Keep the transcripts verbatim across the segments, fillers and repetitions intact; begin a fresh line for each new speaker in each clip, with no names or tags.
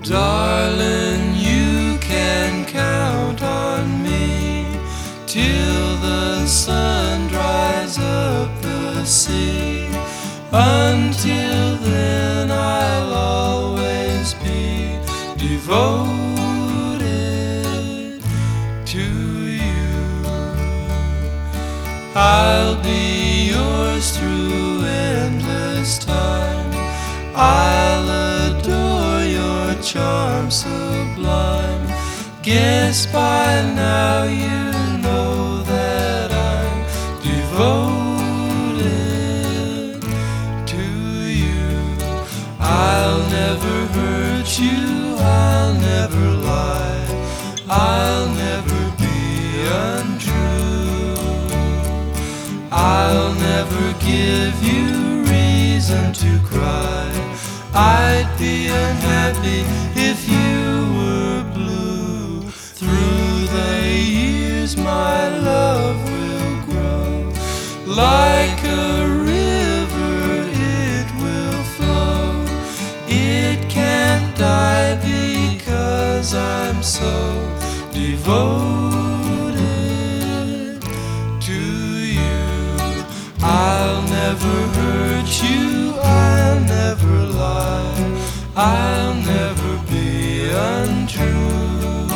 Darling, you can count on me till the sun dries up the sea. Until then I'll always be devoted to you. I'll be yours through endless time. I'll adore your charm sublime. Guess by now you know that I'm devoted to you. I'll never hurt you, I'll never lie, I'll never be untrue. I'll never give you reason to cry. I'd be unhappy if you were blue. Through the years my love will grow. Like a river it will flow. It can't die because I'm so devoted to you. I'll never hurt you, I'll never lie, I'll never be untrue.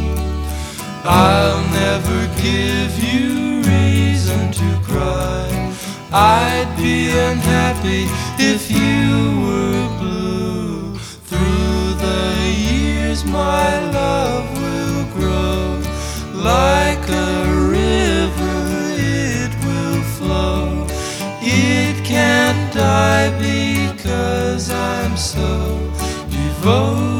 I'll never give you reason to cry. I'd be unhappy if you were blue. Through the years my love will grow. Like a river it will flow. It can't die because I'm so devoted